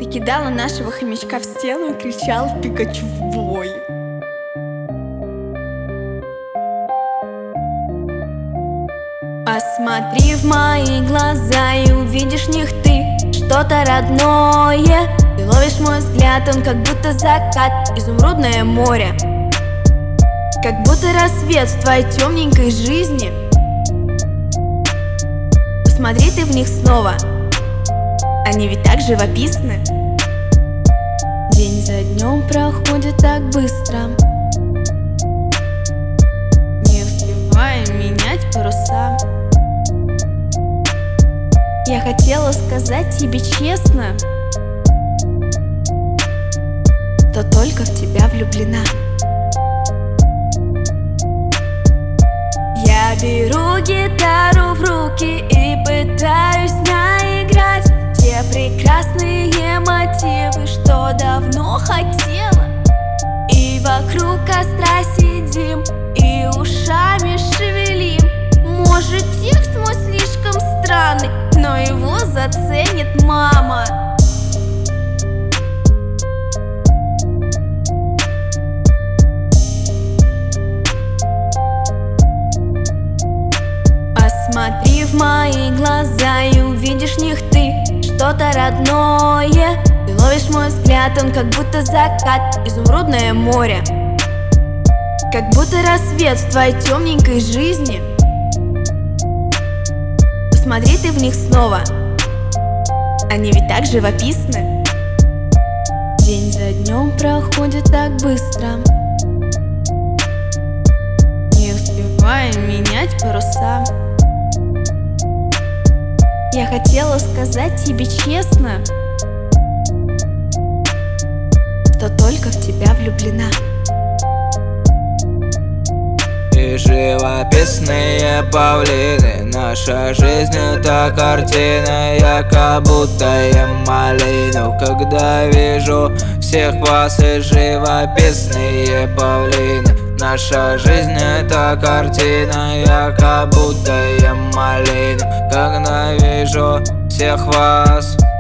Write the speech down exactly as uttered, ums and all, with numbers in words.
Ты кидала нашего хомячка в стену и кричала «Пикачу в бой». Посмотри в мои глаза и увидишь в них ты что-то родное. Ты ловишь мой взгляд, он как будто закат, изумрудное море, как будто рассвет в твоей темненькой жизни. Посмотри ты в них снова, они ведь так живописны. День за днем проходит так быстро, не успеваем менять паруса. Я хотела сказать тебе честно, что только в тебя влюблена. Я беру гитару в руки и пытаюсь наиграть те прекрасные мотивы, что давно хотела. И вокруг костра сидим и ушами шевелим. Может, текст мой слишком странный, но его заценит мама. Посмотри в мои глаза и увидишь в них ты что-то родное. Ты ловишь мой взгляд, он как будто закат, изумрудное море, как будто рассвет в твоей темненькой жизни. Посмотри ты в них снова, они ведь так живописны. День за днем проходит так быстро, не успеваем менять паруса. Я хотела сказать тебе честно, что только в тебя влюблена. И живописные павлины, наша жизнь это картина. Я как будто ем малину, когда вижу всех вас. И живописные павлины, наша жизнь это картина. Я как будто ем малину, когда вижу всех вас.